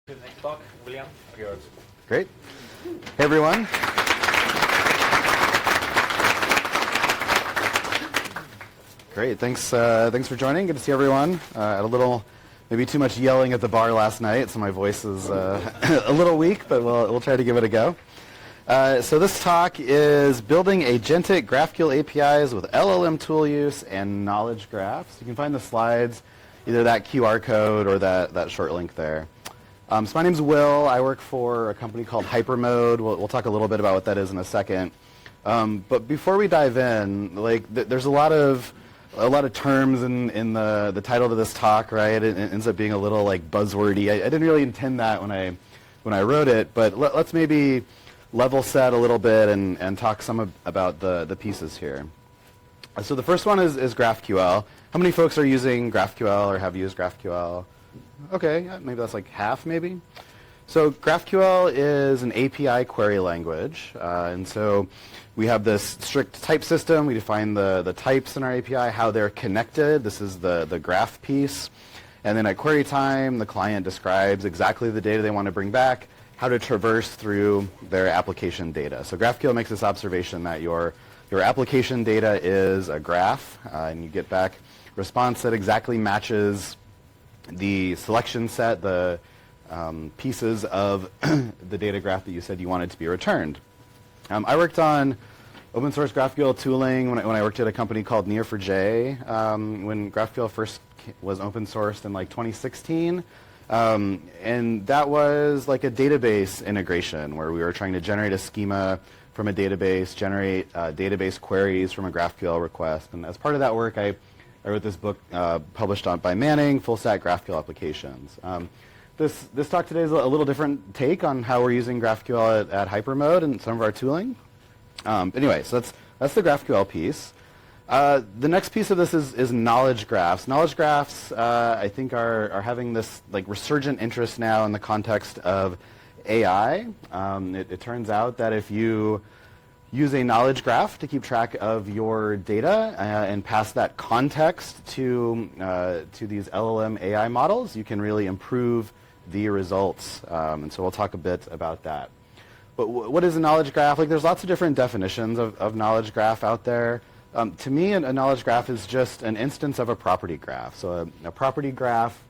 The next talk, William, yours. Great. Hey, everyone. Great. Thanks for joining. Good to see everyone. Had a little, maybe too much yelling at the bar last night, so my voice is a little weak, but we'll try to give it a go. So this talk is building agentic GraphQL APIs with LLM tool use and knowledge graphs. You can find the slides, either that QR code or that short link there. So my name's Will. I work for a company called Hypermode. We'll talk a little bit about what that is in a second. But before we dive in, there's a lot of terms in the title of this talk, right? It ends up being a little buzzwordy. I didn't really intend that when I wrote it, but let's maybe level set a little bit and talk some about the pieces here. So the first one is GraphQL. How many folks are using GraphQL or have used GraphQL? Okay, maybe that's like half maybe. So GraphQL is an API query language. And so we have this strict type system. We define the types in our API, how they're connected. This is the graph piece. And then at query time, the client describes exactly the data they want to bring back, how to traverse through their application data. So GraphQL makes this observation that your application data is a graph, and you get back response that exactly matches the selection set, the pieces of the data graph that you said you wanted to be returned. I worked on open source GraphQL tooling when I worked at a company called Neo4j when GraphQL first was open sourced in 2016. And that was like a database integration where we were trying to generate a schema from a database, generate database queries from a GraphQL request. And as part of that work, I wrote this book published by Manning, Full Stack GraphQL Applications. This talk today is a little different take on how we're using GraphQL at Hypermode and some of our tooling. Anyway, so that's the GraphQL piece. The next piece of this is knowledge graphs. Knowledge graphs, I think, are having this resurgent interest now in the context of AI. It turns out that if you use a knowledge graph to keep track of your data and pass that context to these LLM AI models, you can really improve the results. And so we'll talk a bit about that. But what is a knowledge graph? There's lots of different definitions of knowledge graph out there. To me, a knowledge graph is just an instance of a property graph. So a property graph